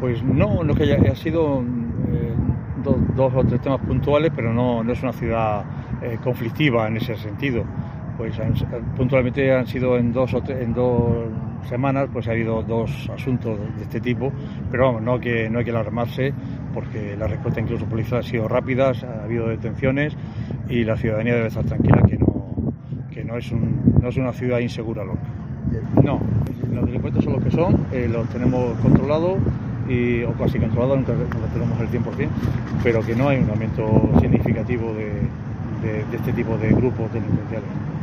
Pues no, lo que ha sido dos o tres temas puntuales, pero no es una ciudad conflictiva en ese sentido. Pues puntualmente han sido en dos semanas, pues ha habido dos asuntos de este tipo, pero vamos, no hay que alarmarse, porque la respuesta incluso policial ha sido rápida, ha habido detenciones y la ciudadanía debe estar tranquila que no es una ciudad insegura, Lorca. No, los delincuentes son los que son, los tenemos controlados o casi controlados, nunca los tenemos al 100%, pero que no hay un aumento significativo de este tipo de grupos delincuenciales.